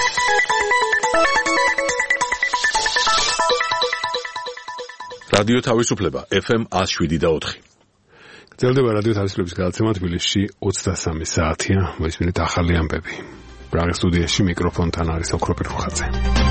რადიო თავისუფლება FM 107.4. გრძელდება რადიო თავისუფლების გადაცემა თბილისში 23 საათია. მოისმინეთ ახალი ამბები. პრაღის სტუდიაში მიკროფონთან არის ოქრო პირხაძე.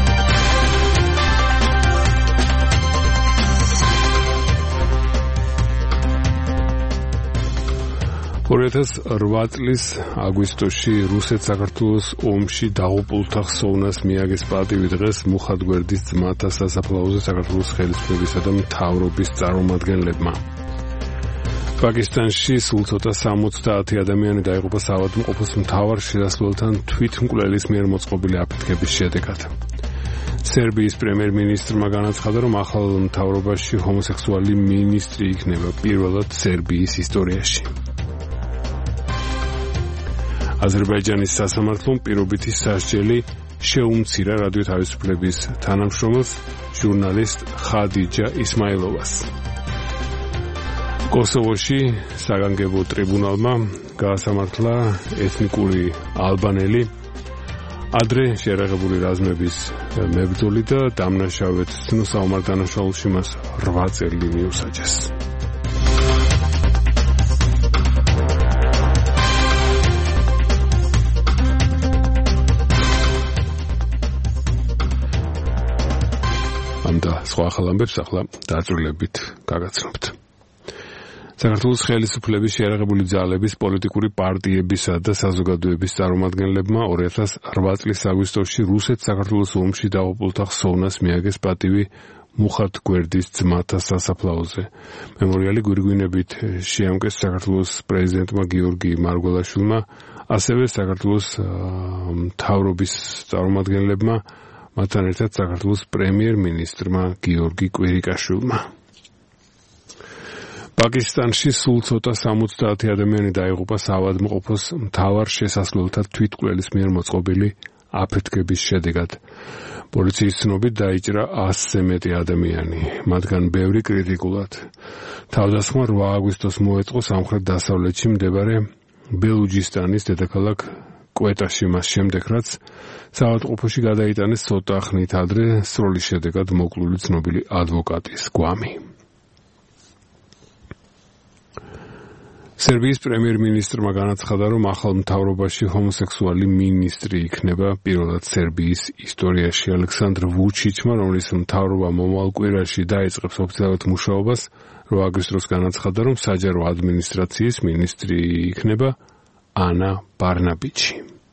2008 წლის აგვისტოში რუსეთ-საქართველოს ომში დაღუპულთა ხსოვნას მიაგეს პატივი დღეს მუხად გვერდის ძმათა სასაფლაოზე საქართველოს ხელისუფლებისა და მთავრობის წარმომადგენლებმა. პაკისტანში სულ ცოტა 70 ადამიანი დაიღუპა საავადმყოფოს მთავარ შესასვლელთან თვითმკვლელის მიერ მოწყობილი აფეთქების შედეგად. სერბიის პრემიერ-მინისტრმა განაცხადა, რომ ახალ მთავრობაში ჰომოსექსუალი მინისტრი იქნება პირველად სერბიის ისტორიაში. აზერბაიჯანის სასამართლომ პირობითი სასჯელი შეუმცირა რადიო თავისუფლების თანამშრომელს ჟურნალისტ ხადიჯა ისმაილოვას. კოსოვოში საგანგებო ტრიბუნალმა გაასამართლა ეთნიკური ალბანელი ადრე შეერაღებული რაზმების მებრძოლი და დამნაშავედ საომარ დანაშაულში მას 8 წელი მიუსაჯეს. და სხვა ახალ ამბებს ახლა დაწვრილებით გაგაცნობთ. საქართველოს ხელისუფლების შეერაღებული ძალების პოლიტიკური პარტიებისა და საზოგადოების წარმომადგენლებმა 2008 წლის აგვისტოში რუსეთ-საქართველოს ომში დაღუპულთა ხსოვნას მიაგეს პატივი მუხად გვერდის ძმათა სასაფლაოზე. მემორიალი გვირგვინებით შეამკეს საქართველოს პრეზიდენტმა გიორგი მარგველაშვილმა, ასევე საქართველოს მთავრობის წარმომადგენლებმა, მათთან ერთად საქართველოს პრემიერ-მინისტრმა გიორგი კვირიკაშვილმა. პაკისტანში სულ ცოტა 70 ადამიანი დაიღუპა საავადმყოფოს მთავარ შესასვლელთა თვითმკვლელის მიერ მოწყობილი აფეთქების შედეგად. პოლიციის ცნობით დაიჭრა 100-ზე მეტი ადამიანი, მათგან ბევრი კრიტიკულად. თავდასხმა 8 აგვისტოს მოეწყო სამხრეთ-დასავლეთში მდებარე ბელუჯისტანის დედაქალაქ კვეტაში, მას შემდეგ რაც საავადმყოფოში გადაიტანეს ცოტა ხნით ადრე სროლის შედეგად მოკლული ცნობილი ადვოკატის გვამი. სერბიის პრემიერ-მინისტრმა განაცხადა, რომ ახალ მთავრობაში ჰომოსექსუალი მინისტრი იქნება პირველად სერბიის ისტორიაში. ალექსანდრ ვუჩიჩმა, რომლის მთავრობა მომავალ კვირაში დაიწყებს ოფიციალურად მუშაობას, 8 აგვისტოს განაცხადა, რომ საჯარო ადმინისტრაციის მინისტრი იქნება ანა ბარნაბიჩი.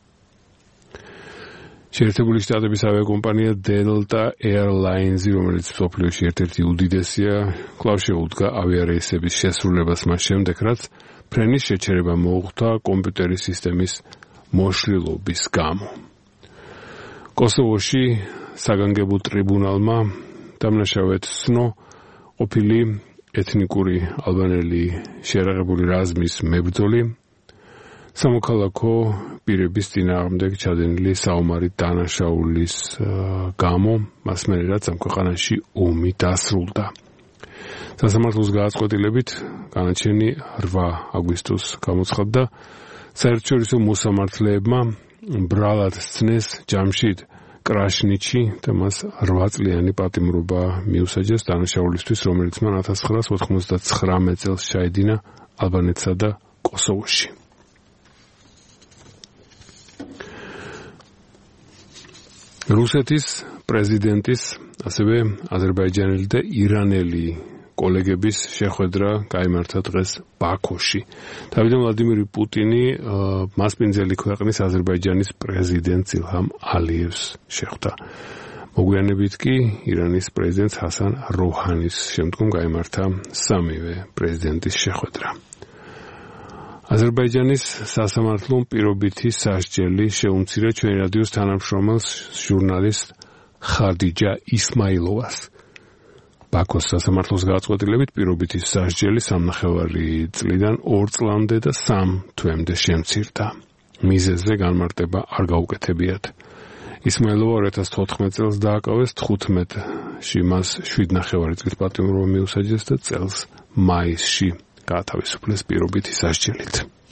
შეერთებული შტატების ავიაკომპანია Delta Airlines, რომელიც მსოფლიოში ერთ-ერთი უდიდესია, კვლავ შეუდგა ავიარეისების შესრულებას მას შემდეგ, რაც ფრენის შეჩერება მოუხდა კომპიუტერის სისტემის მოშლილობის გამო. კოსოვოში საგანგებო ტრიბუნალმა დამნაშავედ სნო ყოფილი ეთნიკური ალბანელი შეერაღებული რაზმის მებრძოლი სამოქალაქო პირების წინააღმდეგ ჩადენილი საომარი დანაშაულის გამო მას მერე ამ ქვეყანაში ომი დასრულდა. სასამართლოს გადაწყვეტილებით განაჩენი 8 აგვისტოს გამოცხადდა. საერთაშორისო მოსამართლეებმა ბრალად სცნეს ჯამშიდ კრაშნიჩი და მას 8 წლიანი პატიმრობა მიუსაჯეს დანაშაულისთვის, რომელიც მან 1999 წელს ჩაედინა ალბანეთსა და კოსოვოში. რუსეთის პრეზიდენტის, ასევე აზერბაიჯანელი და ირანელი კოლეგების შეხვედრა გაიმართა დღეს ბაქოში. თავიდან ვლადიმირ პუტინი მასპინძელი ქვეყნის აზერბაიჯანის პრეზიდენტ ილჰამ ალიევს შეხვდა. მოგვიანებით კი ირანის პრეზიდენტ ჰასან როჰანის შემდგომ გაიმართა სამივე პრეზიდენტის შეხვედრა. აზერბაიჯანის სასამართლომ პირობითი სასჯელი შეუმცირა ჩვენი რადიოს თანამშრომელს ჟურნალისტ ხადიჯა ისმაილოვას. ბაქოს სასამართლოს გადაწყვეტილებით პირობითი სასჯელი 3.5 წლიდან 2 წლამდე და 3 თვემდე შემცირდა. მიზეზზე განმარტება არ გაუკეთებიათ. ისმაილოვა 2014 წელს დააკავეს, 15-ში მას 7.5 წლის პატიმრობა მიუსაჯეს და წელს მაისში გაათავისუფლეს პირობითი სასჯელით.